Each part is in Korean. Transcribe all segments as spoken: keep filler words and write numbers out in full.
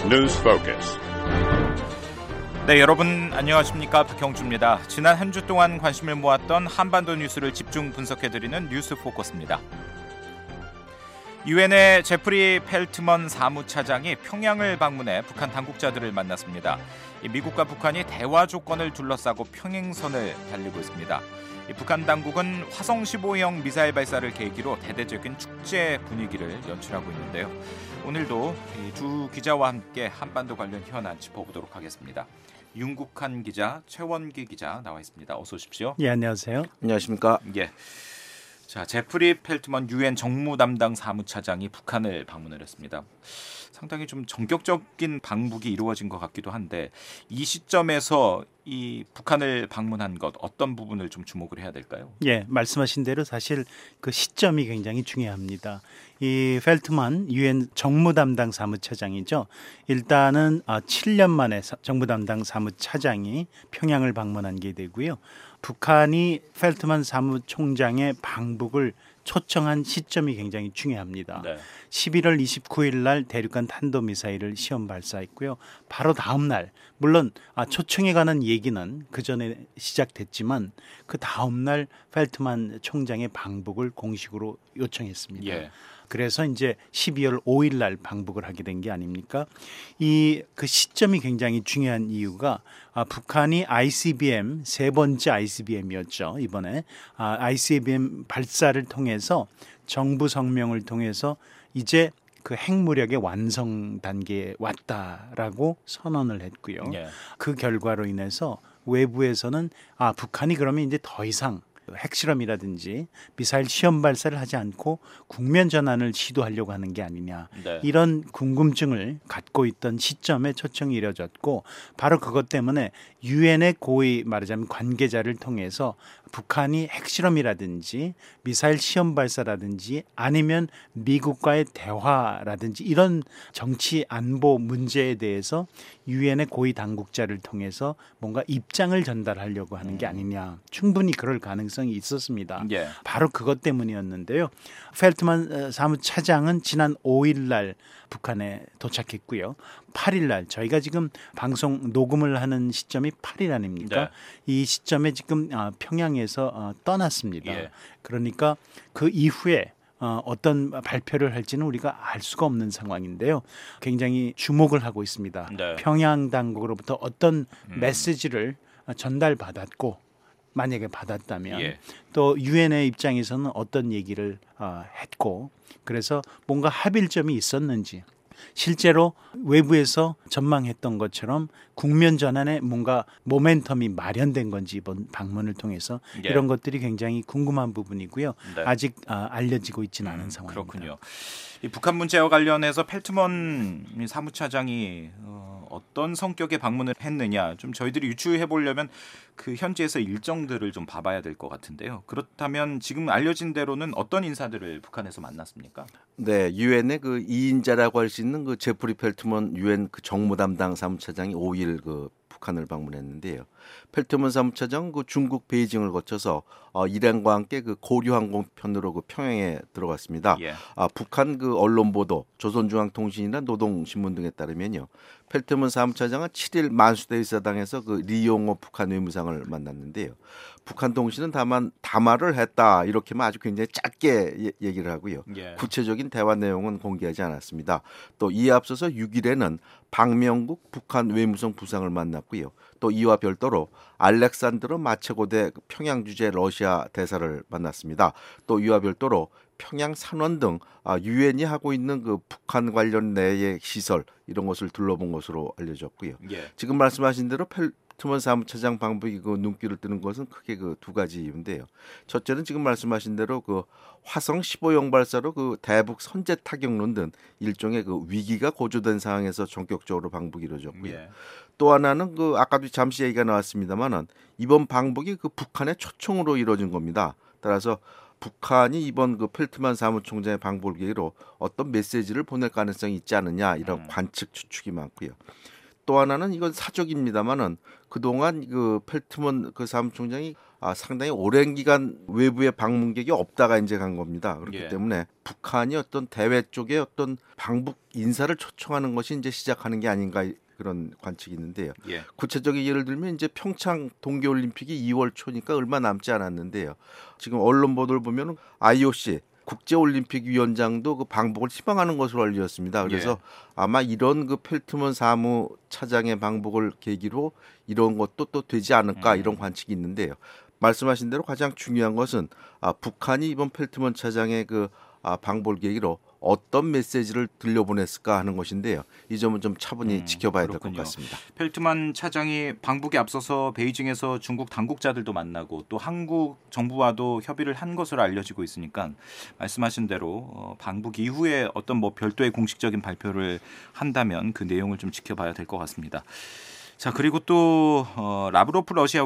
News Focus. 네, 여러분 안녕하십니까? 박형주입니다. 지난 한 주 동안 관심을 모았던 한반도 뉴스를 집중 분석해드리는 뉴스 포커스입니다. 유엔의 제프리 펠트먼 사무차장이 평양을 방문해 북한 당국자들을 만났습니다. 미국과 북한이 대화 조건을 둘러싸고 평행선을 달리고 있습니다. 북한 당국은 화성 십오형 미사일 발사를 계기로 대대적인 축제 분위기를 연출하고 있는데요. 오늘도 두 기자와 함께 한반도 관련 현안 짚어보도록 하겠습니다. 윤국한 기자, 최원기 기자 나와 있습니다. 어서 오십시오. 예, 안녕하세요. 안녕하십니까. 예. 자, 제프리 펠트먼 유엔 정무 담당 사무차장이 북한을 방문을 했습니다. 상당히 좀 전격적인 방북이 이루어진 것 같기도 한데 이 시점에서 이 북한을 방문한 것 어떤 부분을 좀 주목을 해야 될까요? 예, 말씀하신 대로 사실 그 시점이 굉장히 중요합니다. 이 펠트만 유엔 정무 담당 사무차장이죠. 일단은 칠 년 만에 정무 담당 사무차장이 평양을 방문한 게 되고요. 북한이 펠트만 사무총장의 방북을 초청한 시점이 굉장히 중요합니다. 네. 십일월 이십구일 날 대륙간 탄도미사일을 시험 발사했고요. 바로 다음 날, 물론 아, 초청에 관한 얘기는 그 전에 시작됐지만 그 다음 날 펠트만 총장의 방북을 공식으로 요청했습니다. 예. 그래서 이제 십이월 오일 날 방북을 하게 된 게 아닙니까? 이 그 시점이 굉장히 중요한 이유가 아, 북한이 아이씨비엠 세 번째 아이씨비엠이었죠. 이번에 아, 아이씨비엠 발사를 통해서 정부 성명을 통해서 이제 그 핵무력의 완성 단계에 왔다라고 선언을 했고요. 예. 그 결과로 인해서 외부에서는 아, 북한이 그러면 이제 더 이상 핵실험이라든지 미사일 시험 발사를 하지 않고 국면 전환을 시도하려고 하는 게 아니냐. 네. 이런 궁금증을 갖고 있던 시점에 초청이 이뤄졌고 바로 그것 때문에 유엔의 고위 말하자면 관계자를 통해서 북한이 핵실험이라든지 미사일 시험 발사라든지 아니면 미국과의 대화라든지 이런 정치 안보 문제에 대해서 유엔의 고위 당국자를 통해서 뭔가 입장을 전달하려고 하는 게 아니냐. 충분히 그럴 가능성이 있었습니다. 예. 바로 그것 때문이었는데요. 펠트만 사무차장은 지난 오일 날 북한에 도착했고요. 팔일 날 저희가 지금 방송 녹음을 하는 시점이 팔일 아닙니까? 네. 이 시점에 지금 평양에서 떠났습니다. 예. 그러니까 그 이후에 어떤 발표를 할지는 우리가 알 수가 없는 상황인데요. 굉장히 주목을 하고 있습니다. 네. 평양 당국으로부터 어떤 음. 메시지를 전달받았고 만약에 받았다면 예. 또 유엔의 입장에서는 어떤 얘기를 어, 했고 그래서 뭔가 합일점이 있었는지 실제로 외부에서 전망했던 것처럼 국면 전환에 뭔가 모멘텀이 마련된 건지 이번 방문을 통해서 예. 이런 것들이 굉장히 궁금한 부분이고요. 네. 아직 아, 알려지고 있지는 않은 음, 상황입니다. 그렇군요. 이 북한 문제와 관련해서 펠트먼 사무차장이 어, 어떤 성격의 방문을 했느냐 좀 저희들이 유추해 보려면 그 현지에서 일정들을 좀 봐봐야 될 것 같은데요. 그렇다면 지금 알려진 대로는 어떤 인사들을 북한에서 만났습니까? 네, 유엔의 그 이인자라고 할 수 있는 그 제프리 펠트먼 유엔 그 정무 담당 사무차장이 오일 그 북한을 방문했는데요. 펠트먼 사무차장 그 중국 베이징을 거쳐서 어, 이란과 함께 그 고려항공편으로 그 평양에 들어갔습니다. 예. 아, 북한 그 언론 보도, 조선중앙통신이나 노동신문 등에 따르면요, 펠트먼 사무차장은 칠일 만수대의사당에서 그 리용호 북한 외무상을 만났는데요. 북한 통신은 다만 담화를 했다 이렇게만 아주 굉장히 짧게 예, 얘기를 하고요. 예. 구체적인 대화 내용은 공개하지 않았습니다. 또 이에 앞서서 육일에는 박명국 북한 외무성 부상을 만났고요. 또 이와 별도로 알렉산드로 마체고대 평양 주재 러시아 대사를 만났습니다. 또 이와 별도로 평양 산원 등 유엔이 하고 있는 그 북한 관련 내의 시설 이런 것을 둘러본 것으로 알려졌고요. 예. 지금 말씀하신 대로 펠트먼 사무차장 방북이 그 눈길을 뜨는 것은 크게 그 두 가지 이유인데요. 첫째는 지금 말씀하신 대로 그 화성 십오형 발사로 그 대북 선제 타격론 등 일종의 그 위기가 고조된 상황에서 전격적으로 방북이 이루어졌고요. 예. 또 하나는 그 아까도 잠시 얘기가 나왔습니다만은 이번 방북이 그 북한의 초청으로 이루어진 겁니다. 따라서 북한이 이번 그 펠트만 사무총장의 방북을 계기로 어떤 메시지를 보낼 가능성이 있지 않느냐 이런 음. 관측 추측이 많고요. 또 하나는 이건 사적입니다만은 그동안 그 펠트먼 그 사무총장이 아, 상당히 오랜 기간 외부의 방문객이 없다가 이제 간 겁니다. 그렇기 예. 때문에 북한이 어떤 대외 쪽에 어떤 방북 인사를 초청하는 것이 이제 시작하는 게 아닌가 그런 관측이 있는데요. 예. 구체적인 예를 들면 이제 평창 동계올림픽이 이월 초니까 얼마 남지 않았는데요. 지금 언론 보도를 보면 아이오씨 국제올림픽위원장도 그 방북을 희망하는 것으로 알려졌습니다. 그래서 예. 아마 이런 그 펠트먼 사무차장의 방북을 계기로 이런 것도 또 되지 않을까 이런 관측이 있는데요. 말씀하신 대로 가장 중요한 것은 아, 북한이 이번 펠트먼 차장의 그 아, 방북 계기로 어떤 메시지를 들려보냈을까 하는 것인데요. 이 점은 좀 차분히 음, 지켜봐야 될 것 그렇군요. 같습니다. 펠트만 차장이 방북에 앞서서 베이징에서 중국 당국자들도 만나고 또 한국 정부와도 협의를 한 것으로 알려지고 있으니까 말씀하신 대로 어, 방북 이후에 어떤 뭐 별도의 공식적인 발표를 한다면 그 내용을 좀 지켜봐야 될 것 같습니다. 자, 그리고 또 어, 라브로프 러시아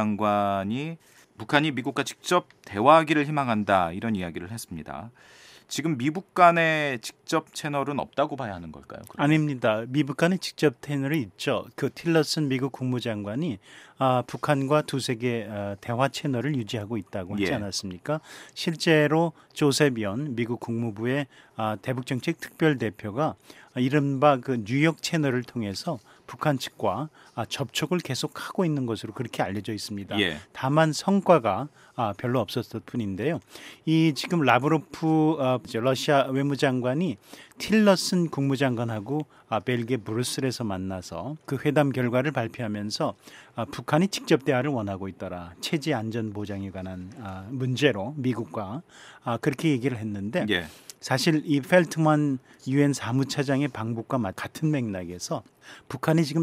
외무장관이 북한이 미국과 직접 대화하기를 희망한다 이런 이야기를 했습니다. 지금 미국 간의 직접 채널은 없다고 봐야 하는 걸까요? 그러면? 아닙니다. 미국 간의 직접 채널이 있죠. 그 틸러슨 미국 국무장관이 아, 북한과 두세 개 아, 대화 채널을 유지하고 있다고 하지 예. 않았습니까? 실제로 조셉 연 미국 국무부의 아, 대북정책 특별대표가 아, 이른바 그 뉴욕 채널을 통해서 북한 측과 아, 접촉을 계속하고 있는 것으로 그렇게 알려져 있습니다. 예. 다만 성과가 아, 별로 없었을 뿐인데요. 이 지금 라브로프 어, 러시아 외무장관이 틸러슨 국무장관하고 아, 벨기에 브뤼셀에서 만나서 그 회담 결과를 발표하면서 아, 북한이 직접 대화를 원하고 있더라. 체제 안전 보장에 관한 아, 문제로 미국과 아, 그렇게 얘기를 했는데 예. 사실 이 펠트먼 유엔 사무차장의 방북과 같은 맥락에서 북한이 지금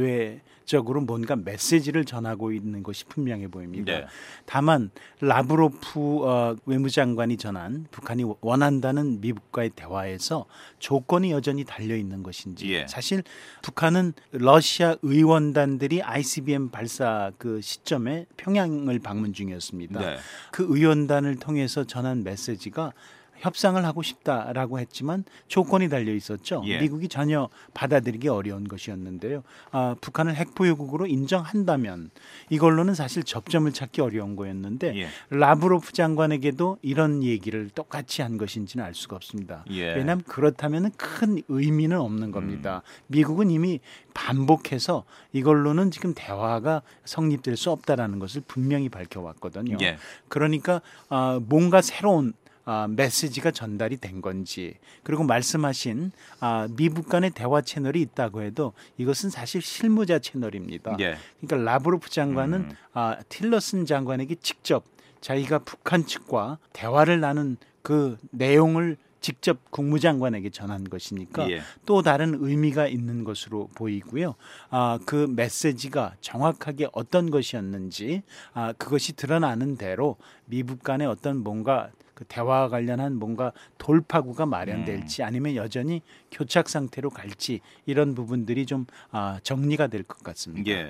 대외적으로 뭔가 메시지를 전하고 있는 것이 분명해 보입니다. 네. 다만 라브로프 어, 외무장관이 전한 북한이 원한다는 미국과의 대화에서 조건이 여전히 달려 있는 것인지 예. 사실 북한은 러시아 의원단들이 아이씨비엠 발사 그 시점에 평양을 방문 중이었습니다. 네. 그 의원단을 통해서 전한 메시지가 협상을 하고 싶다라고 했지만 조건이 달려 있었죠. 예. 미국이 전혀 받아들이기 어려운 것이었는데요. 아, 북한을 핵보유국으로 인정한다면 이걸로는 사실 접점을 찾기 어려운 거였는데 예. 라브로프 장관에게도 이런 얘기를 똑같이 한 것인지는 알 수가 없습니다. 예. 왜냐하면 그렇다면 큰 의미는 없는 겁니다. 음. 미국은 이미 반복해서 이걸로는 지금 대화가 성립될 수 없다라는 것을 분명히 밝혀왔거든요. 예. 그러니까 아, 뭔가 새로운 아, 메시지가 전달이 된 건지 그리고 말씀하신 아, 미국 간의 대화 채널이 있다고 해도 이것은 사실 실무자 채널입니다. 예. 그러니까 라브로프 장관은 음. 아, 틸러슨 장관에게 직접 자기가 북한 측과 대화를 나눈 그 내용을 직접 국무장관에게 전한 것이니까 예. 또 다른 의미가 있는 것으로 보이고요. 아, 그 메시지가 정확하게 어떤 것이었는지 아, 그것이 드러나는 대로 미국 간의 어떤 뭔가 그 대화와 관련한 뭔가 돌파구가 마련될지 아니면 여전히 교착 상태로 갈지 이런 부분들이 좀 아, 정리가 될 것 같습니다. 예.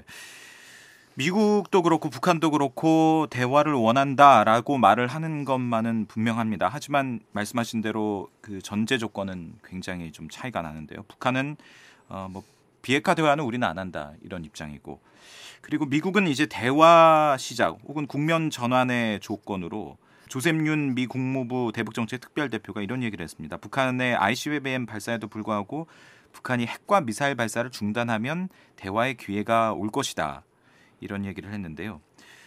미국도 그렇고 북한도 그렇고 대화를 원한다라고 말을 하는 것만은 분명합니다. 하지만 말씀하신 대로 그 전제 조건은 굉장히 좀 차이가 나는데요. 북한은 어, 뭐 비핵화 대화는 우리는 안 한다 이런 입장이고, 그리고 미국은 이제 대화 시작 혹은 국면 전환의 조건으로 조셉 윤 미 국무부 대북정책 특별대표가 이런 얘기를 했습니다. 북한의 아이씨비엠 발사에도 불구하고 북한이 핵과 미사일 발사를 중단하면 대화의 기회가 올 것이다. 이런 얘기를 했는데요.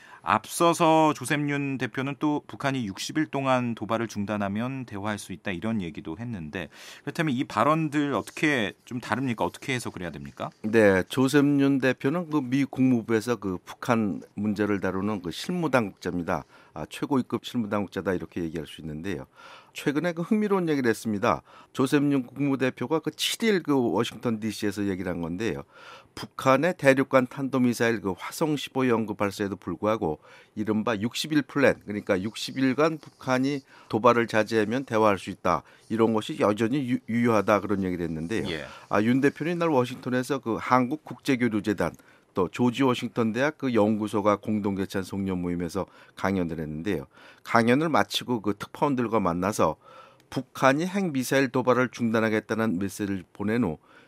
앞서서 조셉 윤 대표는 또 북한이 육십 일 동안 도발을 중단하면 대화할 수 있다 이런 얘기도 했는데, 그렇다면 이 발언들 어떻게 좀 다릅니까? 어떻게 해석을 해야 됩니까? 네, 조셉 윤 대표는 그 미 국무부에서 그 북한 문제를 다루는 그 실무당국자입니다. 아, 최고위급 실무당국자다 이렇게 얘기할 수 있는데요. 최근에 그 흥미로운 얘기를 했습니다. 조셉 윤 국무대표가 그 칠 일 그 워싱턴 디씨에서 얘기를 한 건데요. 북한의 대륙간 탄도미사일 그 화성 십오 연구 발사에도 불구하고 이른바 육십 일 플랜, 그러니까 육십 일간 북한이 도발을 자제하면 대화할 수 있다. 이런 것이 여전히 유, 유효하다 그런 얘기를 했는데요. 예. 아, 윤 대표는 이날 워싱턴에서 그 한국 국제교류재단 또 조지 워싱턴 대학 그 연구소가 공동 개최한 송년 모임에서 강연을 했는데요. 강연을 마치고 그 특파원들과 만나서 북한이 핵 미사일 도발을 중단하겠다는 메시지를 보낸 후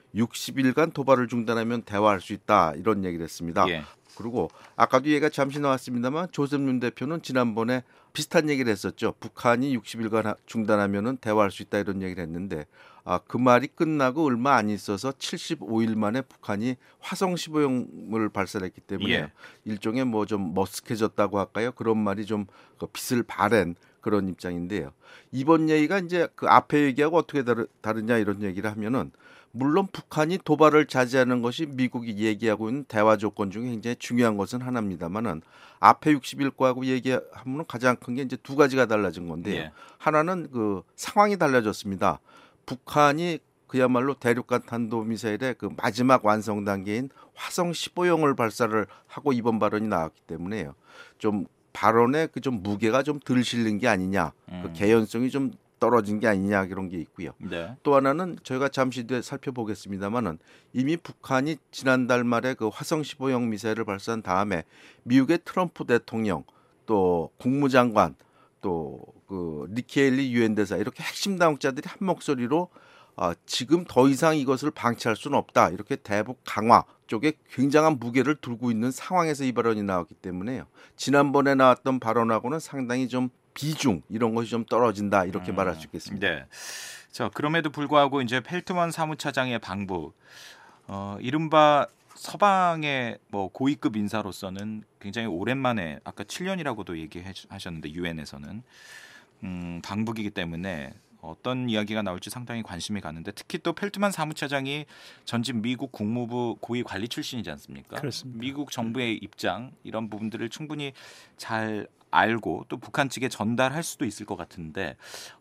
육십 일간 도발을 중단하면 대화할 수 있다 이런 얘기를 했습니다. 예. 그리고 아까도 얘기가 잠시 나왔습니다만 조셉 윤 대표는 지난번에 비슷한 얘기를 했었죠. 북한이 육십 일간 중단하면은 대화할 수 있다 이런 얘기를 했는데 아, 그 말이 끝나고 얼마 안 있어서 칠십오 일 만에 북한이 화성 십오형을 발사했기 때문에 예. 일종의 뭐 좀 머쓱해졌다고 할까요? 그런 말이 좀 그 빛을 발한 그런 입장인데요. 이번 얘기가 이제 그 앞에 얘기하고 어떻게 다르, 다르냐 이런 얘기를 하면은 물론 북한이 도발을 자제하는 것이 미국이 얘기하고 있는 대화 조건 중에 굉장히 중요한 것은 하나입니다만은 앞에 육십 일 거하고 얘기하면 가장 큰 게 이제 두 가지가 달라진 건데요. 예. 하나는 그 상황이 달라졌습니다. 북한이 그야말로 대륙간 탄도미사일의 그 마지막 완성 단계인 화성 십오형을 발사를 하고 이번 발언이 나왔기 때문에요. 좀 발언에 그 좀 무게가 좀 덜 실린 게 아니냐, 음. 그 개연성이 좀 떨어진 게 아니냐 그런 게 있고요. 네. 또 하나는 저희가 잠시 뒤에 살펴보겠습니다만은 이미 북한이 지난달 말에 그 화성 십오형 미사일을 발사한 다음에 미국의 트럼프 대통령 또 국무장관 또 그 니키 헤일리 유엔 대사 이렇게 핵심 당국자들이 한 목소리로 아, 지금 더 이상 이것을 방치할 수는 없다. 이렇게 대북 강화 쪽에 굉장한 무게를 두고 있는 상황에서 이 발언이 나왔기 때문에요. 지난번에 나왔던 발언하고는 상당히 좀 비중 이런 것이 좀 떨어진다 이렇게 음, 말할 수 있겠습니다. 네. 자, 그럼에도 불구하고 이제 펠트먼 사무차장의 방북, 어, 이른바 서방의 뭐 고위급 인사로서는 굉장히 오랜만에 아까 칠 년이라고도 얘기하셨는데 유엔에서는 음, 방북이기 때문에 어떤 이야기가 나올지 상당히 관심이 가는데 특히 또 펠트만 사무차장이 전직 미국 국무부 고위 관리 출신이지 않습니까? 그렇습니다. 미국 정부의 입장 이런 부분들을 충분히 잘 알고 또 북한 측에 전달할 수도 있을 것 같은데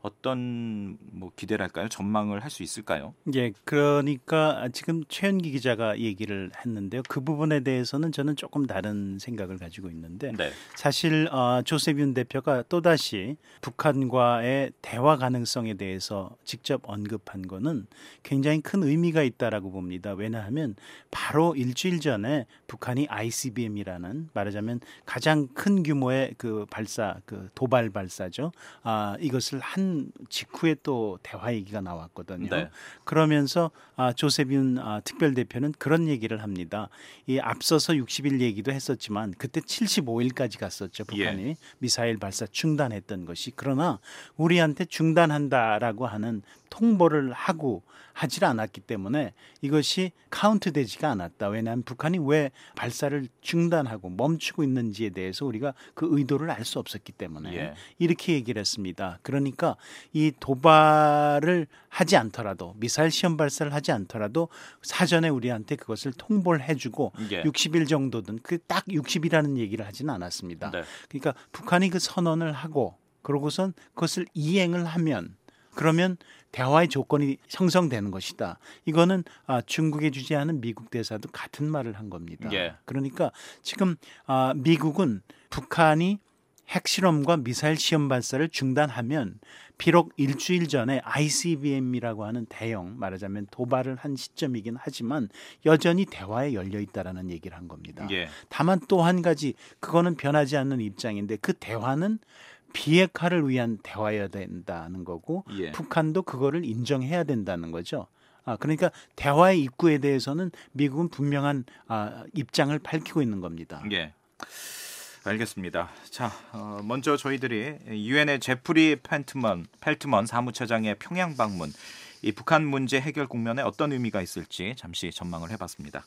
어떤 뭐 기대를 할까요? 전망을 할 수 있을까요? 예, 그러니까 지금 최현기 기자가 얘기를 했는데요. 그 부분에 대해서는 저는 조금 다른 생각을 가지고 있는데 네. 사실 어, 조셉 윤 대표가 또다시 북한과의 대화 가능성에 대해서 직접 언급한 거는 굉장히 큰 의미가 있다라고 봅니다. 왜냐하면 바로 일주일 전에 북한이 아이씨비엠이라는 말하자면 가장 큰 규모의 그 발사, 그 도발 발사죠. 아, 이것을 한 직후에 또 대화 얘기가 나왔거든요. 네. 그러면서 아, 조셉 윤 아, 특별대표는 그런 얘기를 합니다. 이 앞서서 육십 일 얘기도 했었지만 그때 칠십오 일까지 갔었죠. 북한이 예. 미사일 발사 중단했던 것이. 그러나 우리한테 중단한다라고 하는 통보를 하고 하질 않았기 때문에 이것이 카운트되지가 않았다. 왜냐하면 북한이 왜 발사를 중단하고 멈추고 있는지에 대해서 우리가 그 의도를 알 수 없었기 때문에 예. 이렇게 얘기를 했습니다. 그러니까 이 도발을 하지 않더라도 미사일 시험 발사를 하지 않더라도 사전에 우리한테 그것을 통보를 해주고 예. 육십 일 정도든 그 딱 육십 일이라는 얘기를 하지는 않았습니다. 네. 그러니까 북한이 그 선언을 하고 그러고선 그것을 이행을 하면 그러면 대화의 조건이 형성되는 것이다. 이거는 아, 중국에 주재하는 미국 대사도 같은 말을 한 겁니다. 예. 그러니까 지금 아, 미국은 북한이 핵실험과 미사일 시험 발사를 중단하면 비록 일주일 전에 아이씨비엠이라고 하는 대형 말하자면 도발을 한 시점이긴 하지만 여전히 대화에 열려 있다라는 얘기를 한 겁니다. 예. 다만 또 한 가지 그거는 변하지 않는 입장인데 그 대화는 비핵화를 위한 대화여야 된다는 거고 예. 북한도 그거를 인정해야 된다는 거죠. 아, 그러니까 대화의 입구에 대해서는 미국은 분명한 아, 입장을 밝히고 있는 겁니다. 예. 알겠습니다. 자, 어, 먼저 저희들이 유엔의 제프리 펠트먼, 펠트먼 사무처장의 평양 방문, 이 북한 문제 해결 국면에 어떤 의미가 있을지 잠시 전망을 해봤습니다.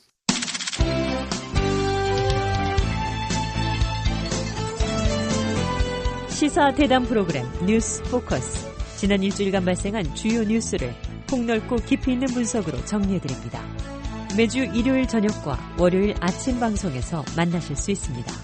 시사 대담 프로그램 뉴스 포커스. 지난 일주일간 발생한 주요 뉴스를 폭넓고 깊이 있는 분석으로 정리해드립니다. 매주 일요일 저녁과 월요일 아침 방송에서 만나실 수 있습니다.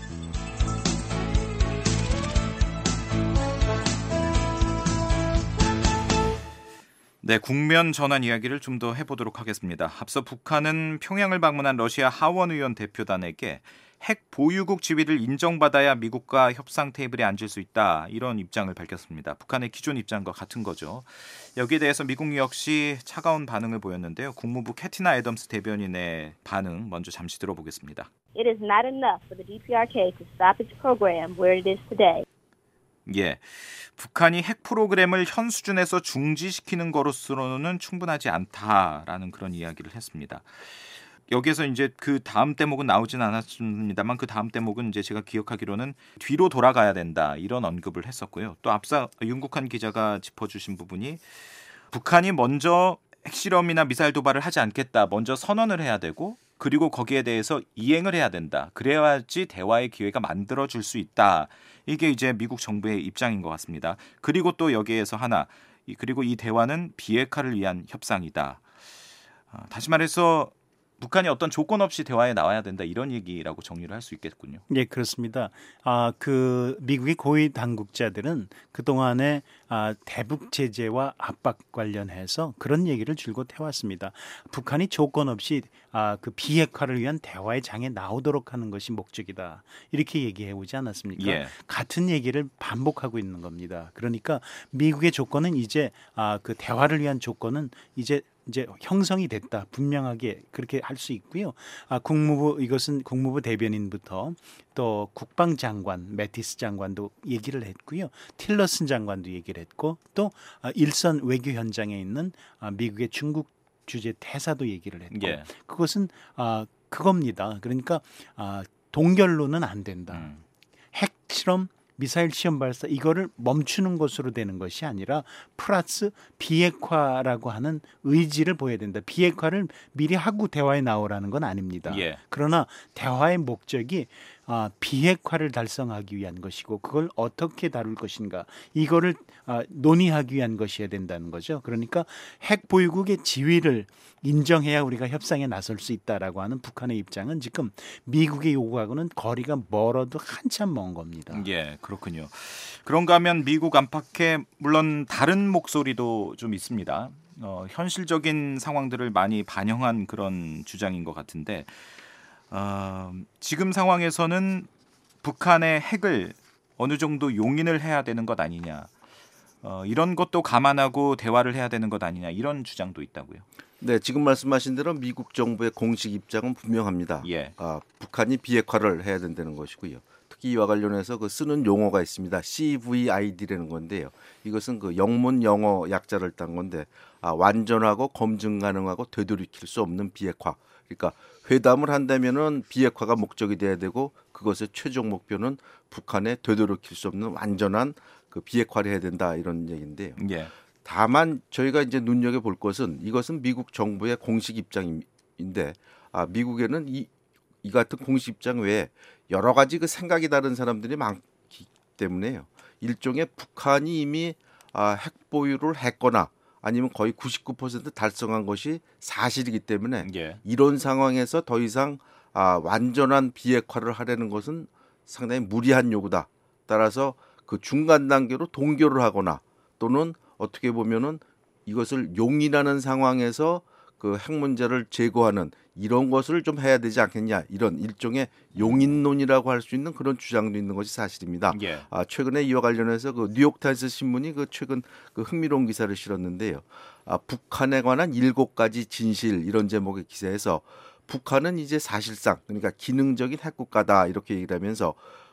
네, 국면 전환 이야기를 좀 더 해보도록 하겠습니다. 앞서 북한은 평양을 방문한 러시아 하원 의원 대표단에게 핵 보유국 지위를 인정받아야 미국과 협상 테이블에 앉을 수 있다, 이런 입장을 밝혔습니다. 북한의 기존 입장과 같은 거죠. 여기에 대해서 미국 역시 차가운 반응을 보였는데요. 국무부 캐티나 애덤스 대변인의 반응 먼저 잠시 들어보겠습니다. It is not enough for the 디피아르케이 to stop its program where it is today. 예, 북한이 핵 프로그램을 현 수준에서 중지시키는 것으로는 충분하지 않다라는 그런 이야기를 했습니다. 여기에서 이제 그 다음 대목은 나오진 않았습니다만 그 다음 대목은 이제 제가 기억하기로는 뒤로 돌아가야 된다 이런 언급을 했었고요. 또 앞서 윤국한 기자가 짚어주신 부분이 북한이 먼저 핵실험이나 미사일 도발을 하지 않겠다 먼저 선언을 해야 되고 그리고 거기에 대해서 이행을 해야 된다. 그래야지 대화의 기회가 만들어질 수 있다. 이게 이제 미국 정부의 입장인 것 같습니다. 그리고 또 여기에서 하나 그리고 이 대화는 비핵화를 위한 협상이다. 다시 말해서 북한이 어떤 조건 없이 대화에 나와야 된다 이런 얘기라고 정리를 할 수 있겠군요. 네, 그렇습니다. 아, 그 미국의 고위 당국자들은 그 동안에 아, 대북 제재와 압박 관련해서 그런 얘기를 줄곧 해왔습니다. 북한이 조건 없이 아, 그 비핵화를 위한 대화의 장에 나오도록 하는 것이 목적이다. 이렇게 얘기해 오지 않았습니까? 예. 같은 얘기를 반복하고 있는 겁니다. 그러니까 미국의 조건은 이제 아, 그 대화를 위한 조건은 이제 이제 형성이 됐다. 분명하게 그렇게 할 수 있고요. 아, 국무부 이것은 국무부 대변인부터 또 국방장관 매티스 장관도 얘기를 했고요. 틸러슨 장관도 얘기를 했고 또 아, 일선 외교 현장에 있는 아, 미국의 중국 주재 대사도 얘기를 했고 예. 그것은 아, 그겁니다. 그러니까 아, 동결로는 안 된다. 음. 핵 실험 미사일 시험 발사 이거를 멈추는 것으로 되는 것이 아니라 플러스 비핵화라고 하는 의지를 보여야 된다. 비핵화를 미리 하고 대화에 나오라는 건 아닙니다. 예. 그러나 대화의 목적이 아, 비핵화를 달성하기 위한 것이고 그걸 어떻게 다룰 것인가 이거를 아, 논의하기 위한 것이어야 된다는 거죠. 그러니까 핵 보유국의 지위를 인정해야 우리가 협상에 나설 수 있다라고 하는 북한의 입장은 지금 미국의 요구하고는 거리가 멀어도 한참 먼 겁니다. 예, 그렇군요. 그런가 하면 미국 안팎에 물론 다른 목소리도 좀 있습니다. 어, 현실적인 상황들을 많이 반영한 그런 주장인 것 같은데 어, 지금 상황에서는 북한의 핵을 어느 정도 용인을 해야 되는 것 아니냐 어, 이런 것도 감안하고 대화를 해야 되는 것 아니냐 이런 주장도 있다고요. 네, 지금 말씀하신 대로 미국 정부의 공식 입장은 분명합니다. 예. 아, 북한이 비핵화를 해야 된다는 것이고요. 특히 이와 관련해서 그 쓰는 용어가 있습니다. 씨브이아이디라는 건데요. 이것은 그 영문 영어 약자를 딴 건데 아, 완전하고 검증 가능하고 되돌이킬 수 없는 비핵화. 그러니까 회담을 한다면은 비핵화가 목적이 돼야 되고 그것의 최종 목표는 북한에 되돌이킬 수 없는 완전한 그 비핵화를 해야 된다 이런 얘기인데요. 예. 다만 저희가 이제 눈여겨 볼 것은 이것은 미국 정부의 공식 입장인데 아, 미국에는 이, 이 같은 공식 입장 외에 여러 가지 그 생각이 다른 사람들이 많기 때문에요. 일종의 북한이 이미 아, 핵 보유를 했거나 아니면 거의 구십구 퍼센트 달성한 것이 사실이기 때문에 예. 이런 상황에서 더 이상 아, 완전한 비핵화를 하려는 것은 상당히 무리한 요구다. 따라서 그 중간 단계로 동결을 하거나 또는 어떻게 보면은 이것을 용인하는 상황에서 그 핵 문제를 제거하는 이런 것을 좀 해야 되지 않겠냐 이런 일종의 용인론이라고 할 수 있는 그런 주장도 있는 것이 사실입니다. 예. 아, 최근에 이와 관련해서 그 뉴욕타임스 신문이 그 최근 그 흥미로운 기사를 실었는데요. 아, 북한에 관한 일곱 가지 진실 이런 제목의 기사에서 북한은 이제 사실상 그러니까 기능적인 핵국가다 이렇게 얘기를 하면서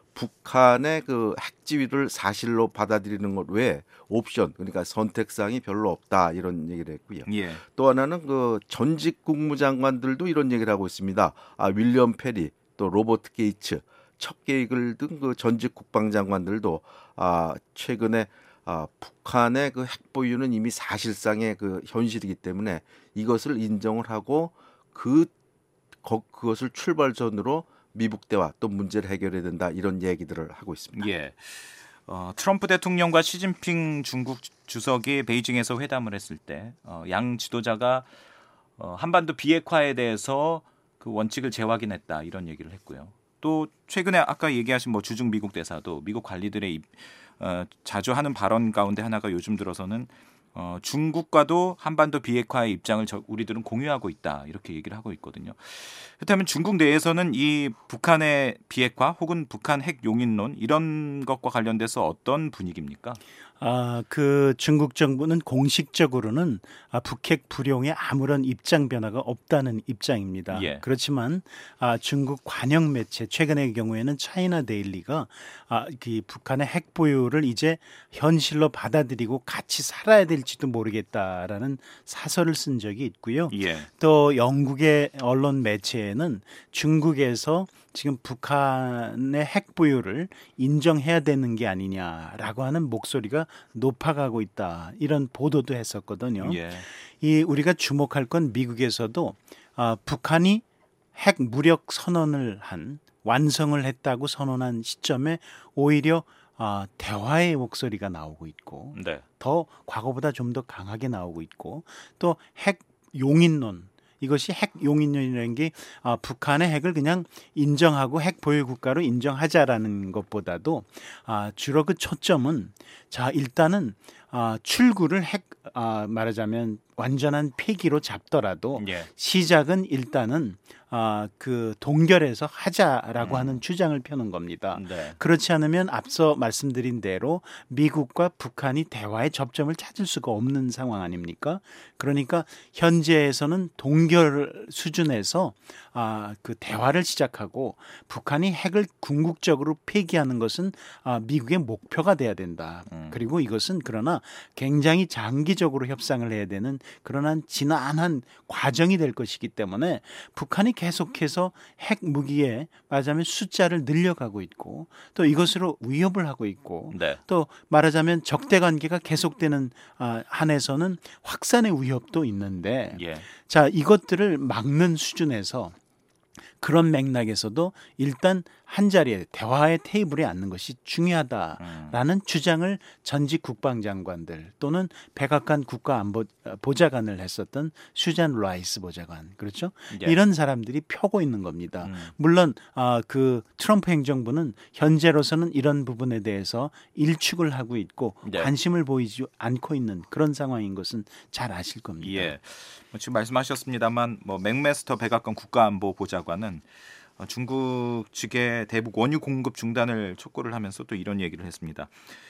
북한의 그 핵지위를 사실로 받아들이는 것 외에 옵션 그러니까 선택사항이 별로 없다 이런 얘기를 했고요. 예. 또 하나는 그 전직 국무장관들도 이런 얘기를 하고 있습니다. 아, 윌리엄 페리 또 로버트 게이츠 첫 게이글 등 그 전직 국방장관들도 아, 최근에 아, 북한의 그 핵 보유는 이미 사실상의 그 현실이기 때문에 이것을 인정을 하고 그 거, 그것을 출발선으로 미국 대화 또 문제를 해결해야 된다 이런 얘기들을 하고 있습니다. 예. 어, 트럼프 대통령과 시진핑 중국 주석이 베이징에서 회담을 했을 때 어, 양 지도자가 어, 한반도 비핵화에 대해서 그 원칙을 재확인했다 이런 얘기를 했고요. 또 최근에 아까 얘기하신 뭐 주중 미국 대사도 미국 관리들의 입, 어, 자주 하는 발언 가운데 하나가 요즘 들어서는 어, 중국과도 한반도 비핵화의 입장을 저, 우리들은 공유하고 있다 이렇게 얘기를 하고 있거든요. 그렇다면 중국 내에서는 이 북한의 비핵화 혹은 북한 핵 용인론 이런 것과 관련돼서 어떤 분위기입니까? 아, 그 중국 정부는 공식적으로는 아, 북핵 불용에 아무런 입장 변화가 없다는 입장입니다. 예. 그렇지만 아, 중국 관영 매체 최근의 경우에는 차이나 데일리가 아, 그 북한의 핵 보유를 이제 현실로 받아들이고 같이 살아야 될지도 모르겠다라는 사설을 쓴 적이 있고요. 예. 또 영국의 언론 매체에는 중국에서 지금 북한의 핵 보유를 인정해야 되는 게 아니냐라고 하는 목소리가 높아가고 있다. 이런 보도도 했었거든요. 예. 이 우리가 주목할 건 미국에서도 아, 북한이 핵 무력 선언을 한 완성을 했다고 선언한 시점에 오히려 아, 대화의 목소리가 나오고 있고 네. 더 과거보다 좀 더 강하게 나오고 있고 또 핵 용인론 이것이 핵 용인론이라는 게 아, 북한의 핵을 그냥 인정하고 핵 보유 국가로 인정하자라는 것보다도 아, 주로 그 초점은 자 일단은 아, 출구를 핵 아, 말하자면 완전한 폐기로 잡더라도 예. 시작은 일단은 아, 그 동결해서 하자라고 음. 하는 주장을 펴는 겁니다. 네. 그렇지 않으면 앞서 말씀드린 대로 미국과 북한이 대화의 접점을 찾을 수가 없는 상황 아닙니까? 그러니까 현재에서는 동결 수준에서 아, 그 대화를 시작하고 북한이 핵을 궁극적으로 폐기하는 것은 아, 미국의 목표가 돼야 된다. 음. 그리고 이것은 그러나 굉장히 장기적으로 협상을 해야 되는 그러한 지난한 과정이 될 것이기 때문에 북한이 계속해서 핵 무기에 말하자면 숫자를 늘려가고 있고 또 이것으로 위협을 하고 있고 네. 또 말하자면 적대 관계가 계속되는 아, 한에서는 확산의 위협도 있는데 예. 자 이것들을 막는 수준에서 그런 맥락에서도 일단 한 자리에 대화의 테이블에 앉는 것이 중요하다라는 음. 주장을 전직 국방장관들 또는 백악관 국가안보보좌관을 했었던 슈잔 라이스 보좌관 그렇죠? 예. 이런 사람들이 펴고 있는 겁니다. 음. 물론 아, 그 트럼프 행정부는 현재로서는 이런 부분에 대해서 일축을 하고 있고 네. 관심을 보이지 않고 있는 그런 상황인 것은 잘 아실 겁니다. 예. 뭐 지금 말씀하셨습니다만 뭐 맥메스터 백악관 국가안보보좌관은 어, 중국 측의 대북 원유 공급 중단을 촉구를 하면서 또 이런 얘기를 했습니다.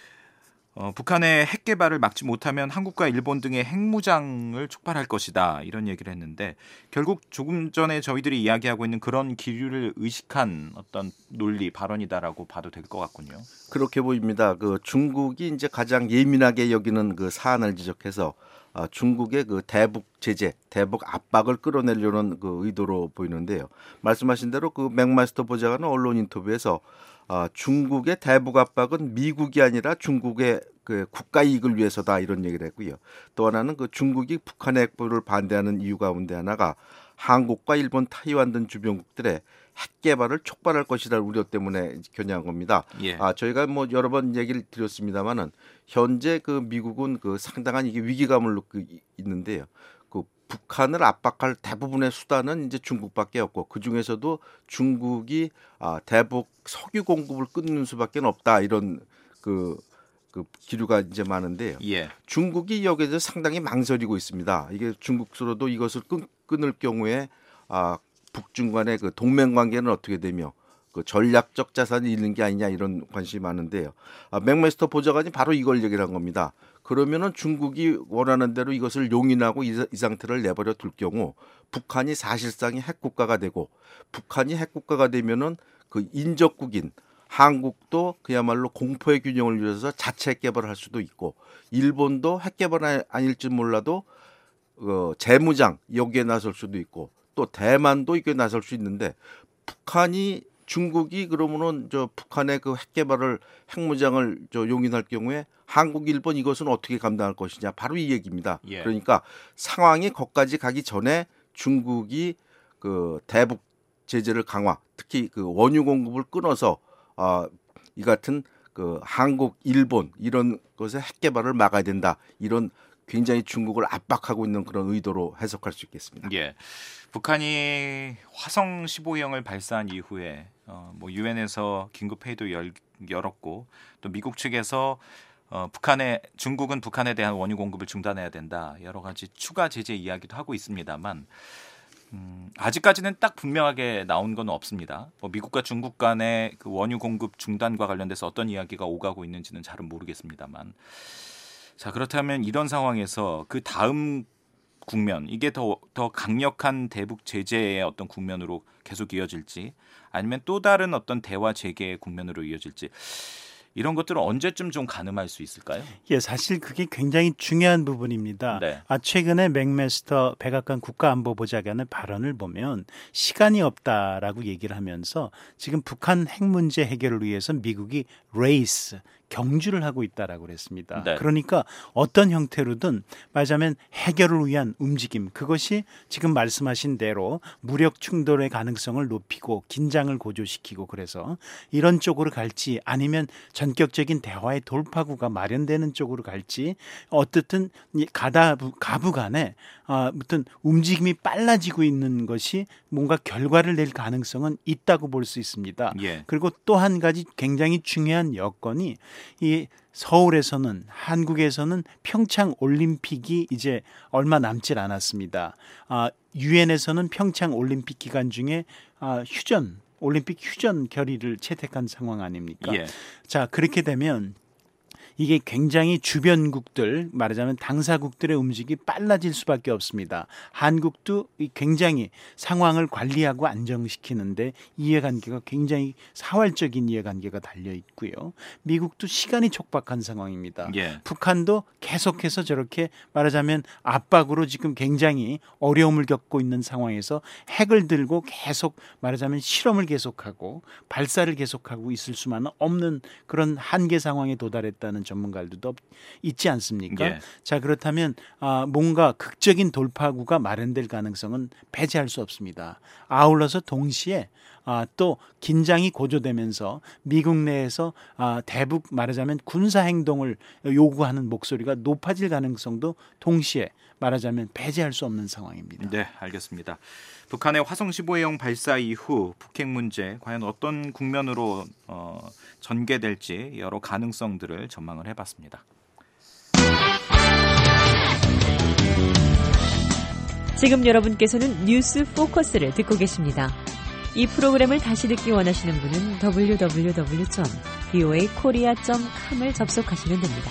어, 북한의 핵 개발을 막지 못하면 한국과 일본 등의 핵무장을 촉발할 것이다 이런 얘기를 했는데 결국 조금 전에 저희들이 이야기하고 있는 그런 기류를 의식한 어떤 논리 발언이다라고 봐도 될 것 같군요. 그렇게 보입니다. 그 중국이 이제 가장 예민하게 여기는 그 사안을 지적해서 아, 중국의 그 대북 제재, 대북 압박을 끌어내려는 그 의도로 보이는데요. 말씀하신 대로 그 맥마스터 보좌관은 언론 인터뷰에서 아, 중국의 대북 압박은 미국이 아니라 중국의 그 국가 이익을 위해서다 이런 얘기를 했고요. 또 하나는 그 중국이 북한의 핵보유를 반대하는 이유 가운데 하나가 한국과 일본, 타이완 등 주변국들의 핵 개발을 촉발할 것이라는 우려 때문에 겨냥한 겁니다. 예. 아, 저희가 뭐 여러 번 얘기를 드렸습니다만은 현재 그 미국은 그 상당한 이게 위기감을 놓고 있는데요. 그 북한을 압박할 대부분의 수단은 이제 중국밖에 없고 그 중에서도 중국이 아, 대북 석유 공급을 끊는 수밖에 없다 이런 그 그 기류가 이제 많은데요. 예. 중국이 여기에 대해서 상당히 망설이고 있습니다. 이게 중국으로도 이것을 끊, 끊을 경우에 아, 북중 간의 그 동맹 관계는 어떻게 되며 그 전략적 자산이 잃는 게 아니냐 이런 관심이 많은데요. 아, 맥메스터 보좌관이 바로 이걸 얘기를 한 겁니다. 그러면은 중국이 원하는 대로 이것을 용인하고 이, 이 상태를 내버려 둘 경우 북한이 사실상의 핵국가가 되고 북한이 핵국가가 되면은 그 인접국인 한국도 그야말로 공포의 균형을 이루어서 자체 핵 개발을 할 수도 있고 일본도 핵 개발 아닐지 몰라도 어, 재무장 여기에 나설 수도 있고 또 대만도 이게 나설 수 있는데 북한이 중국이 그러면은 저 북한의 그 핵 개발을 핵무장을 저 용인할 경우에 한국, 일본 이것은 어떻게 감당할 것이냐 바로 이 얘기입니다. 예. 그러니까 상황이 거기까지 가기 전에 중국이 그 대북 제재를 강화, 특히 그 원유 공급을 끊어서 아, 이 같은 그 한국, 일본 이런 것의 핵 개발을 막아야 된다. 이런 굉장히 중국을 압박하고 있는 그런 의도로 해석할 수 있겠습니다. 예. 북한이 화성 십오형을 발사한 이후에 어, 뭐 유엔에서 긴급 회의도 열, 열었고 또 미국 측에서 어, 북한의 중국은 북한에 대한 원유 공급을 중단해야 된다. 여러 가지 추가 제재 이야기도 하고 있습니다만 음, 아직까지는 딱 분명하게 나온 건 없습니다. 뭐 미국과 중국 간의 그 원유 공급 중단과 관련돼서 어떤 이야기가 오가고 있는지는 잘은 모르겠습니다만, 자 그렇다면 이런 상황에서 그 다음 국면 이게 더, 더 강력한 대북 제재의 어떤 국면으로 계속 이어질지 아니면 또 다른 어떤 대화 재개의 국면으로 이어질지 이런 것들은 언제쯤 좀 가늠할 수 있을까요? 예, 사실 그게 굉장히 중요한 부분입니다. 네. 아, 최근에 맥메스터 백악관 국가안보보좌관의 발언을 보면 시간이 없다라고 얘기를 하면서 지금 북한 핵 문제 해결을 위해서 미국이 레이스 경주를 하고 있다라고 그랬습니다. 네. 그러니까 어떤 형태로든 말하자면 해결을 위한 움직임, 그것이 지금 말씀하신 대로 무력 충돌의 가능성을 높이고 긴장을 고조시키고 그래서 이런 쪽으로 갈지 아니면 전격적인 대화의 돌파구가 마련되는 쪽으로 갈지 어떻든 가다 가부간에 아무튼 움직임이 빨라지고 있는 것이 뭔가 결과를 낼 가능성은 있다고 볼 수 있습니다. 예. 그리고 또 한 가지 굉장히 중요한 여건이 이 서울에서는 한국에서는 평창 올림픽이 이제 얼마 남질 않았습니다. 아, 유엔에서는 평창 올림픽 기간 중에 아, 휴전 올림픽 휴전 결의를 채택한 상황 아닙니까? 예. 자, 그렇게 되면 이게 굉장히 주변국들 말하자면 당사국들의 움직임이 빨라질 수밖에 없습니다. 한국도 굉장히 상황을 관리하고 안정시키는데 이해관계가 굉장히 사활적인 이해관계가 달려 있고요. 미국도 시간이 촉박한 상황입니다. 예. 북한도 계속해서 저렇게 말하자면 압박으로 지금 굉장히 어려움을 겪고 있는 상황에서 핵을 들고 계속 말하자면 실험을 계속하고 발사를 계속하고 있을 수만은 없는 그런 한계 상황에 도달했다는 전문가들도 있지 않습니까? 예. 자 그렇다면 아, 뭔가 극적인 돌파구가 마련될 가능성은 배제할 수 없습니다. 아울러서 동시에 아, 또 긴장이 고조되면서 미국 내에서 아, 대북 말하자면 군사 행동을 요구하는 목소리가 높아질 가능성도 동시에 말하자면 배제할 수 없는 상황입니다. 네, 알겠습니다. 북한의 화성 십오 형 발사 이후 북핵 문제 과연 어떤 국면으로 어, 전개될지 여러 가능성들을 전망을 해봤습니다. 지금 여러분께서는 뉴스 포커스를 듣고 계십니다. 이 프로그램을 다시 듣기 원하시는 분은 더블유 더블유 더블유 점 브이오에이 코리아 점 컴을 접속하시면 됩니다.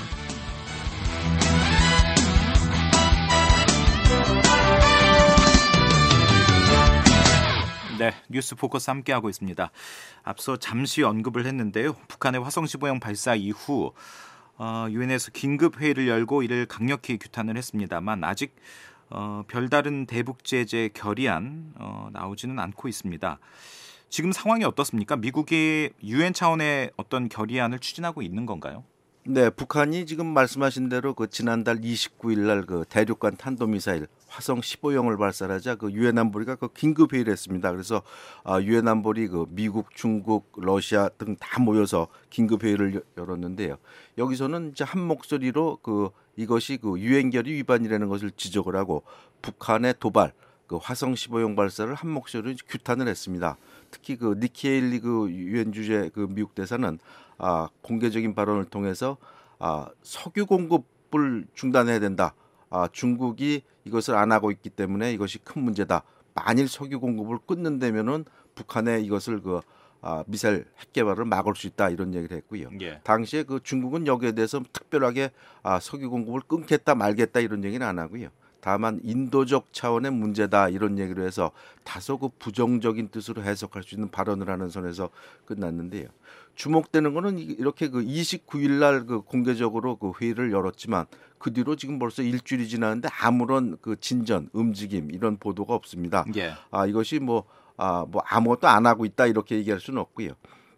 네, 뉴스 포커스 함께하고 있습니다. 앞서 잠시 언급을 했는데요. 북한의 화성 십오 형 발사 이후 어, 유엔에서 긴급 회의를 열고 이를 강력히 규탄을 했습니다만 아직 어, 별다른 대북 제재 결의안 어, 나오지는 않고 있습니다. 지금 상황이 어떻습니까? 미국이 유엔 차원의 어떤 결의안을 추진하고 있는 건가요? 네, 북한이 지금 말씀하신 대로 그 지난달 이십구일 날 그 대륙간 탄도미사일 화성 십오 형을 발사하자 그 유엔 안보리가 그 긴급 회의를 했습니다. 그래서 아, 유엔 안보리 그 미국, 중국, 러시아 등 다 모여서 긴급 회의를 열었는데요. 여기서는 이제 한 목소리로 그 이것이 그 유엔 결의 위반이라는 것을 지적을 하고 북한의 도발, 그 화성 십오 형 발사를 한 목소리로 규탄을 했습니다. 특히 그 니키 헤일리 그 유엔 주재 그 미국 대사는 아, 공개적인 발언을 통해서 아, 석유 공급을 중단해야 된다. 아, 중국이 이것을 안 하고 있기 때문에 이것이 큰 문제다. 만일 석유 공급을 끊는다면은 북한에 이것을 그 아, 미사일 핵 개발을 막을 수 있다 이런 얘기를 했고요. 예. 당시에 그 중국은 여기에 대해서 특별하게 아, 석유 공급을 끊겠다 말겠다 이런 얘기는 안 하고요. 다만 인도적 차원의 문제다 이런 얘기를 해서 다소 그 부정적인 뜻으로 해석할 수 있는 발언을 하는 선에서 끝났는데요. 주목되는 거는 이렇게 그 이십구일 날 그 공개적으로 그 회의를 열었지만 그 뒤로 지금 벌써 일주일이 지났는데 아무런 그 진전, 움직임 이런 보도가 없습니다. 예. 아 이것이 뭐 아 뭐 아무것도 안 하고 있다 이렇게 얘기할 수는 없고요.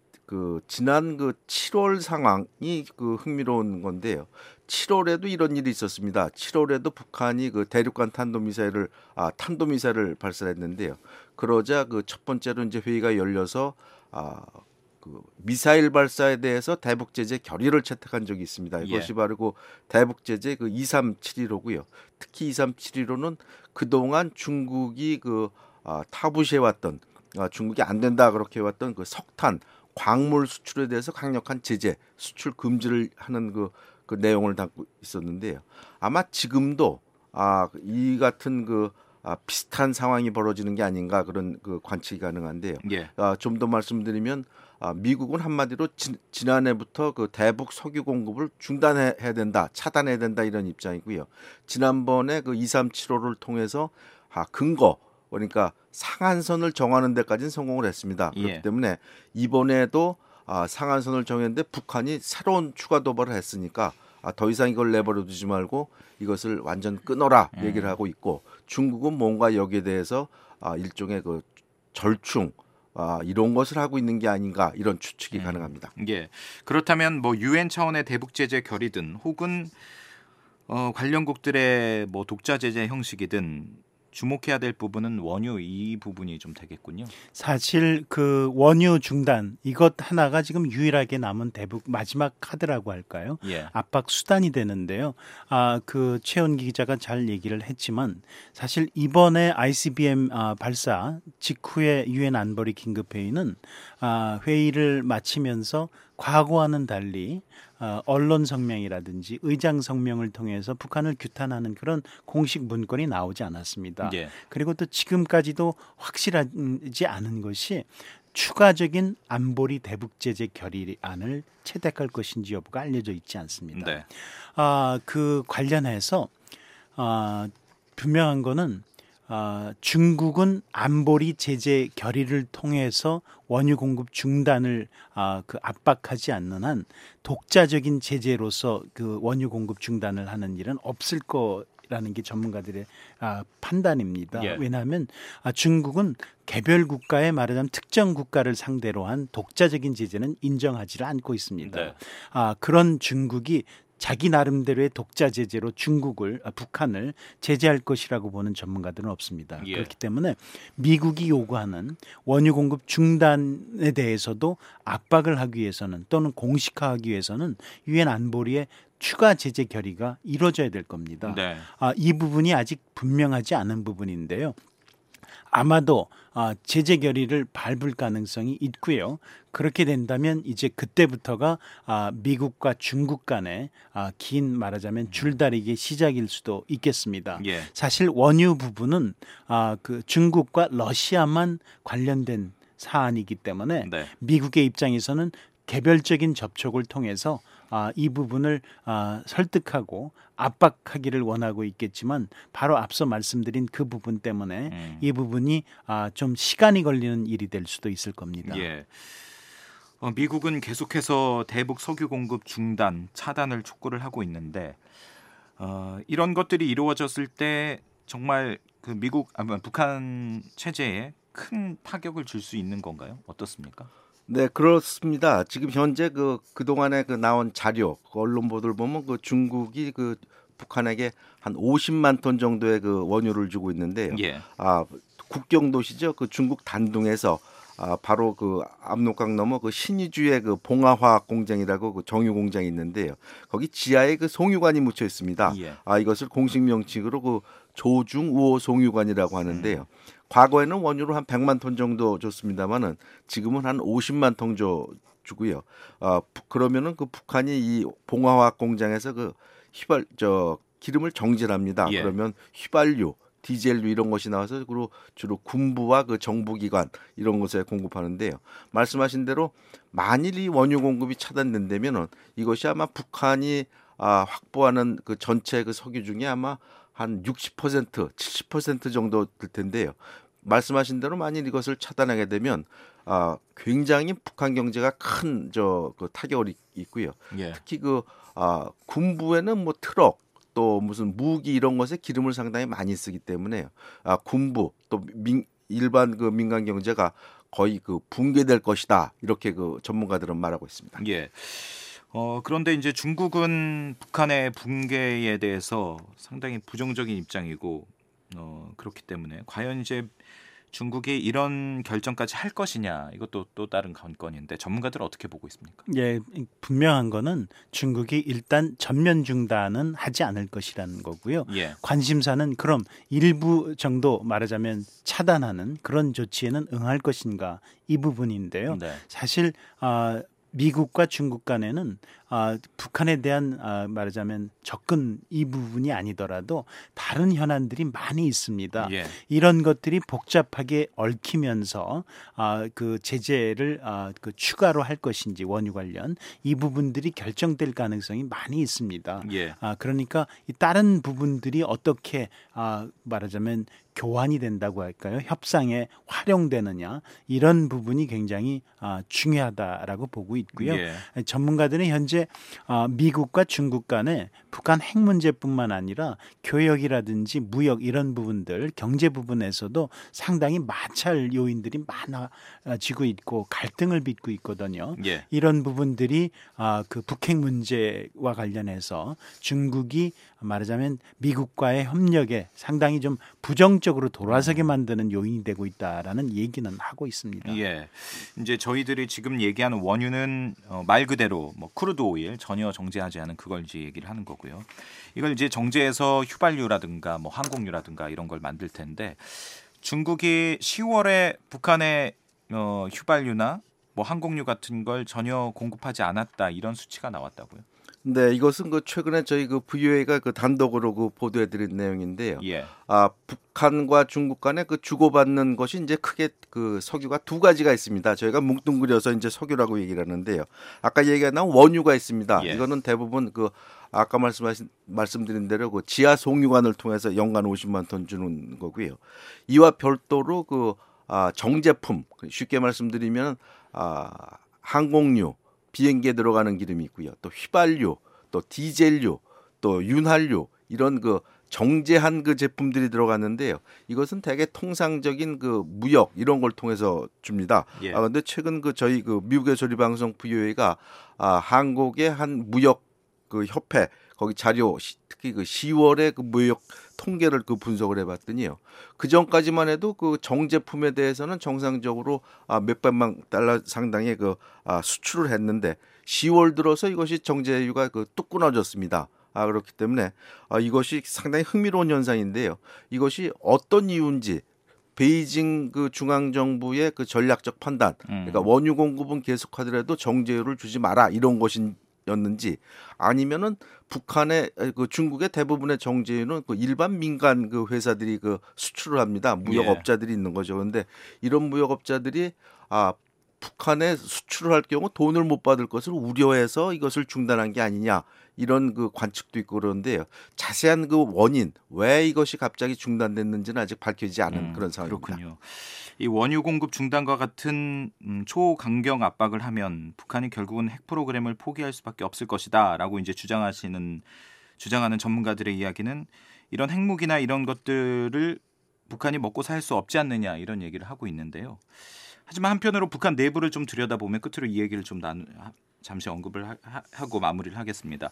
그 지난 그 칠월 상황이 그 흥미로운 건데요. 칠월에도 이런 일이 있었습니다. 칠월에도 북한이 그 대륙간 탄도미사일을 아 탄도미사일을 발사했는데요. 그러자 그 첫 번째로 이제 회의가 열려서 아 그 미사일 발사에 대해서 대북 제재 결의를 채택한 적이 있습니다. 이것이 예. 바로 그 대북 제재 그 이삼칠일오고요. 특히 이삼칠일오는 그동안 중국이 그 아, 타부시해왔던 아, 중국이 안 된다 그렇게 해왔던 그 석탄 광물 수출에 대해서 강력한 제재, 수출 금지를 하는 그, 그 내용을 담고 있었는데요. 아마 지금도 아, 이 같은 그 아, 비슷한 상황이 벌어지는 게 아닌가 그런 그 관측이 가능한데요. 예. 아, 좀 더 말씀드리면 아, 미국은 한마디로 지, 지난해부터 그 대북 석유 공급을 중단해야 된다, 차단해야 된다 이런 입장이고요. 지난번에 그 이삼칠오를 통해서 아, 근거 그러니까 상한선을 정하는 데까지는 성공을 했습니다. 그렇기 예. 때문에 이번에도 아, 상한선을 정했는데 북한이 새로운 추가 도발을 했으니까 아, 더 이상 이걸 내버려 두지 말고 이것을 완전 끊어라 얘기를 하고 있고 중국은 뭔가 여기에 대해서 아, 일종의 그 절충 아, 이런 것을 하고 있는 게 아닌가 이런 추측이 음. 가능합니다. 예. 그렇다면 뭐 유엔 차원의 대북 제재 결의든 혹은 어, 관련국들의 뭐 독자 제재 형식이든 주목해야 될 부분은 원유 이 부분이 좀 되겠군요. 사실 그 원유 중단 이것 하나가 지금 유일하게 남은 대북 마지막 카드라고 할까요? 예. 압박 수단이 되는데요. 아, 그 최원기 기자가 잘 얘기를 했지만 사실 이번에 아이씨비엠 아, 발사 직후에 유엔 안보리 긴급회의는 아, 회의를 마치면서 과거와는 달리 어, 언론 성명이라든지 의장 성명을 통해서 북한을 규탄하는 그런 공식 문건이 나오지 않았습니다. 예. 그리고 또 지금까지도 확실하지 않은 것이 추가적인 안보리 대북 제재 결의안을 채택할 것인지 여부가 알려져 있지 않습니다. 네. 아, 그 관련해서 아, 분명한 거는 어, 중국은 안보리 제재 결의를 통해서 원유 공급 중단을 어, 그 압박하지 않는 한 독자적인 제재로서 그 원유 공급 중단을 하는 일은 없을 거라는 게 전문가들의 아, 판단입니다. 예. 왜냐하면 아, 중국은 개별 국가에 말하자면 특정 국가를 상대로 한 독자적인 제재는 인정하지를 않고 있습니다. 네. 아, 그런 중국이 자기 나름대로의 독자 제재로 중국을 북한을 제재할 것이라고 보는 전문가들은 없습니다. 예. 그렇기 때문에 미국이 요구하는 원유 공급 중단에 대해서도 압박을 하기 위해서는 또는 공식화하기 위해서는 유엔 안보리의 추가 제재 결의가 이루어져야 될 겁니다. 네. 아, 이 부분이 아직 분명하지 않은 부분인데요. 아마도 아, 제재 결의를 밟을 가능성이 있고요. 그렇게 된다면 이제 그때부터가 아, 미국과 중국 간의 아, 긴 말하자면 줄다리기 시작일 수도 있겠습니다. 예. 사실 원유 부분은 아, 그 중국과 러시아만 관련된 사안이기 때문에 네. 미국의 입장에서는 개별적인 접촉을 통해서 아, 이 부분을 아, 설득하고 압박하기를 원하고 있겠지만 바로 앞서 말씀드린 그 부분 때문에 음. 이 부분이 아, 좀 시간이 걸리는 일이 될 수도 있을 겁니다. 예. 어, 미국은 계속해서 대북 석유 공급 중단, 차단을 촉구를 하고 있는데 어, 이런 것들이 이루어졌을 때 정말 그 미국, 아, 북한 체제에 큰 타격을 줄 수 있는 건가요? 어떻습니까? 네, 그렇습니다. 지금 현재 그 그동안에 그 나온 자료, 그 언론 보도를 보면 그 중국이 그 북한에게 한 오십만 톤 정도의 그 원유를 주고 있는데요. 예. 아, 국경 도시죠. 그 중국 단둥에서 아, 바로 그 압록강 넘어 그 신의주의 그 봉화화학 공장이라고 그 정유 공장이 있는데요. 거기 지하에 그 송유관이 묻혀 있습니다. 예. 아, 이것을 공식 명칭으로 그 조중우호 송유관이라고 하는데요. 음. 과거에는 원유를 한 백만 톤 정도 줬습니다만은 지금은 한 오십만 톤 줘, 주고요. 어, 그러면은 그 북한이 이 봉화화학 공장에서 그 휘발 저 기름을 정제합니다. 예. 그러면 휘발유, 디젤유 이런 것이 나와서 그리고 주로 군부와 그 정부기관 이런 것에 공급하는데요. 말씀하신 대로 만일 이 원유 공급이 차단된다면은 이것이 아마 북한이 아, 확보하는 그 전체 그 석유 중에 아마 한 육십 퍼센트, 칠십 퍼센트 정도 될 텐데요. 말씀하신 대로 만일 이것을 차단하게 되면 아, 굉장히 북한 경제가 큰 저 그 타격이 있고요. 예. 특히 그 아, 군부에는 뭐 트럭 또 무슨 무기 이런 것에 기름을 상당히 많이 쓰기 때문에요. 아, 군부 또 민, 일반 그 민간 경제가 거의 그 붕괴될 것이다. 이렇게 그 전문가들은 말하고 있습니다. 예. 어, 그런데 이제 중국은 북한의 붕괴에 대해서 상당히 부정적인 입장이고 어, 그렇기 때문에 과연 이제 중국이 이런 결정까지 할 것이냐 이것도 또 다른 관건인데 전문가들은 어떻게 보고 있습니까? 예, 분명한 거는 중국이 일단 전면 중단은 하지 않을 것이라는 거고요. 예. 관심사는 그럼 일부 정도 말하자면 차단하는 그런 조치에는 응할 것인가 이 부분인데요. 네. 사실 아, 미국과 중국 간에는 아, 북한에 대한 아, 말하자면 접근 이 부분이 아니더라도 다른 현안들이 많이 있습니다. 예. 이런 것들이 복잡하게 얽히면서 아, 그 제재를 아, 그 추가로 할 것인지 원유 관련 이 부분들이 결정될 가능성이 많이 있습니다. 예. 아, 그러니까 이 다른 부분들이 어떻게 아, 말하자면 교환이 된다고 할까요? 협상에 활용되느냐 이런 부분이 굉장히 아, 중요하다라고 보고 있고요. 예. 전문가들은 현재 아, 미국과 중국 간에 북한 핵 문제뿐만 아니라 교역이라든지 무역 이런 부분들 경제 부분에서도 상당히 마찰 요인들이 많아지고 있고 갈등을 빚고 있거든요. 예. 이런 부분들이 아, 그 북핵 문제와 관련해서 중국이 말하자면 미국과의 협력에 상당히 좀 부정적으로 돌아서게 만드는 요인이 되고 있다라는 얘기는 하고 있습니다. 예, 이제 저희들이 지금 얘기하는 원유는 어, 말 그대로 뭐 크루드 오일 전혀 정제하지 않은 그걸 이제 얘기를 하는 거고요. 이걸 이제 정제해서 휘발유라든가 뭐 항공유라든가 이런 걸 만들 텐데 중국이 시월에 북한에 어, 휘발유나 뭐 항공유 같은 걸 전혀 공급하지 않았다 이런 수치가 나왔다고요. 네, 이것은 그 최근에 저희 그 브이오에이가 그 단독으로 그 보도해드린 내용인데요. 예. 아, 북한과 중국 간에 그 주고받는 것이 이제 크게 그 석유가 두 가지가 있습니다. 저희가 뭉뚱그려서 이제 석유라고 얘기를 하는데요. 아까 얘기가 나온 원유가 있습니다. 예. 이거는 대부분 그 아까 말씀하신 말씀드린 대로 그 지하 송유관을 통해서 연간 오십만 톤 주는 거고요. 이와 별도로 그 아, 정제품 쉽게 말씀드리면 아, 항공유 비행기에 들어가는 기름이 있고요. 또 휘발유, 또 디젤유, 또 윤활유 이런 그 정제한 그 제품들이 들어갔는데요. 이것은 대개 통상적인 그 무역 이런 걸 통해서 줍니다. 예. 아 근데 최근 그 저희 그 미국의 조리 방송 브이오에이가 아 한국의 한 무역 그 협회 거기 자료 특히 그 시월의 그 무역 통계를 그 분석을 해봤더니요. 그 전까지만 해도 그 정제품에 대해서는 정상적으로 아 몇백만 달러 상당의 그 아 수출을 했는데 시월 들어서 이것이 정제유가 그 뚝 끊어졌습니다. 아 그렇기 때문에 아 이것이 상당히 흥미로운 현상인데요. 이것이 어떤 이유인지 베이징 그 중앙 정부의 그 전략적 판단, 그러니까 원유 공급은 계속하더라도 정제유를 주지 마라 이런 것인. 였는지 아니면은 북한의 그 중국의 대부분의 정제유는 그 일반 민간 그 회사들이 그 수출을 합니다. 무역업자들이 있는 거죠. 그런데 이런 무역업자들이 아 북한에 수출을 할 경우 돈을 못 받을 것을 우려해서 이것을 중단한 게 아니냐 이런 그 관측도 있고 그런데요. 자세한 그 원인 왜 이것이 갑자기 중단됐는지는 아직 밝혀지지 않은 음, 그런 상황입니다. 그렇군요. 이 원유 공급 중단과 같은 음, 초강경 압박을 하면 북한이 결국은 핵 프로그램을 포기할 수밖에 없을 것이다라고 이제 주장하시는 주장하는 전문가들의 이야기는 이런 핵무기나 이런 것들을 북한이 먹고 살 수 없지 않느냐 이런 얘기를 하고 있는데요. 하지만 한편으로 북한 내부를 좀 들여다보면 끝으로 이 얘기를 좀 나누, 잠시 언급을 하, 하고 마무리를 하겠습니다.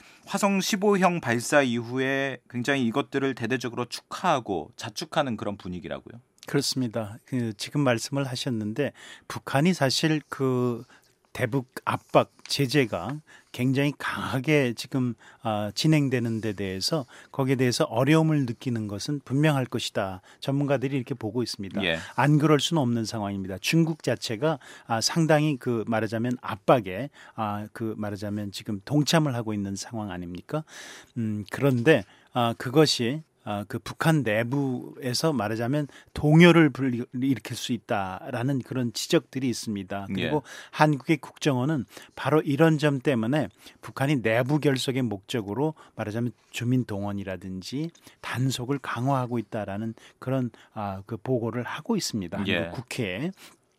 화성 십오형 발사 이후에 굉장히 이것들을 대대적으로 축하하고 자축하는 그런 분위기라고요. 그렇습니다. 그 지금 말씀을 하셨는데 북한이 사실 그 대북 압박 제재가 굉장히 강하게 지금 아, 진행되는 데 대해서 거기에 대해서 어려움을 느끼는 것은 분명할 것이다. 전문가들이 이렇게 보고 있습니다. 예. 안 그럴 수는 없는 상황입니다. 중국 자체가 아, 상당히 그 말하자면 압박에 아, 그 말하자면 지금 동참을 하고 있는 상황 아닙니까? 음, 그런데 아, 그것이 아, 그 북한 내부에서 말하자면 동요를 일으킬 수 있다라는 그런 지적들이 있습니다. 그리고 예. 한국의 국정원은 바로 이런 점 때문에 북한이 내부 결속의 목적으로 말하자면 주민 동원이라든지 단속을 강화하고 있다라는 그런 아, 그 보고를 하고 있습니다. 한국 예. 국회에.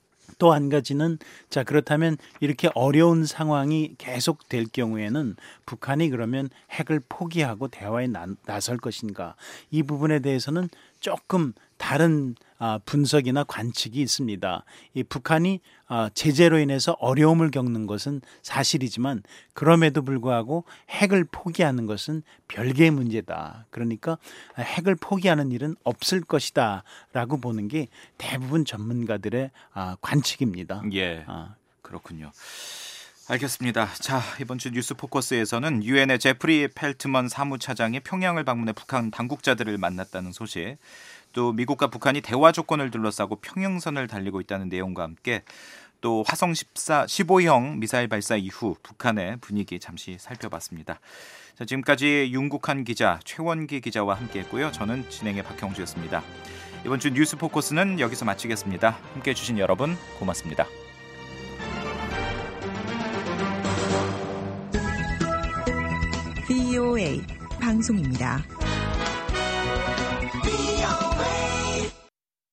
또 한 가지는 자 그렇다면 이렇게 어려운 상황이 계속될 경우에는 북한이 그러면 핵을 포기하고 대화에 나, 나설 것인가 이 부분에 대해서는 조금 다른 아, 분석이나 관측이 있습니다. 이 북한이 아, 제재로 인해서 어려움을 겪는 것은 사실이지만 그럼에도 불구하고 핵을 포기하는 것은 별개의 문제다. 그러니까 핵을 포기하는 일은 없을 것이다 라고 보는 게 대부분 전문가들의 아, 관측입니다. 예, 아. 그렇군요. 알겠습니다. 자, 이번 주 뉴스 포커스에서는 유엔의 제프리 펠트먼 사무차장이 평양을 방문해 북한 당국자들을 만났다는 소식, 또 미국과 북한이 대화 조건을 둘러싸고 평행선을 달리고 있다는 내용과 함께 또 또 화성 십사, 십오형 미사일 발사 이후 북한의 분위기 잠시 살펴봤습니다. 자, 지금까지 윤국한 기자, 최원기 기자와 함께했고요. 저는 진행의 박형주였습니다. 이번 주 뉴스 포커스는 여기서 마치겠습니다. 함께해 주신 여러분 고맙습니다. 브이오에이 방송입니다.